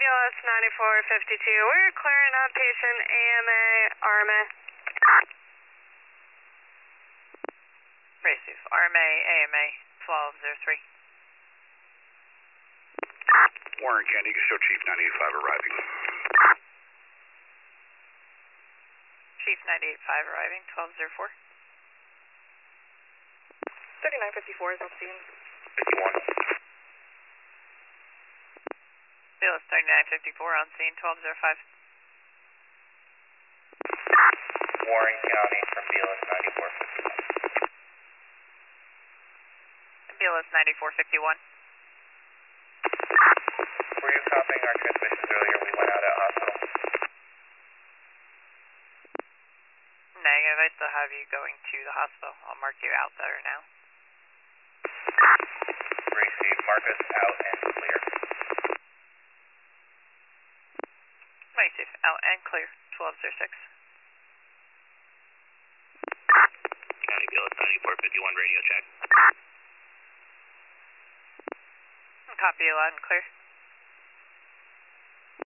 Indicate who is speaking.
Speaker 1: BLS 9452. We're clearing outpatient AMA, ARMA.
Speaker 2: Receive. RMA, AMA, 1203.
Speaker 3: Warren County, you can show Chief 985 arriving.
Speaker 2: Chief 985 arriving, 1204.
Speaker 1: 3954 is on scene.
Speaker 3: 51.
Speaker 2: BLS 3954 on scene, 1205.
Speaker 4: Warren County from BLS 9451.
Speaker 2: BLS 9451.
Speaker 4: Were you copying our transmissions earlier? We went out at hospital.
Speaker 2: Negative, I still have you going to the hospital. I'll mark you out better now.
Speaker 4: Receive. Mark us out and clear.
Speaker 2: Receive. Out and clear, 1206.
Speaker 4: County BLS 9451 radio check.
Speaker 2: Copy you loud and clear.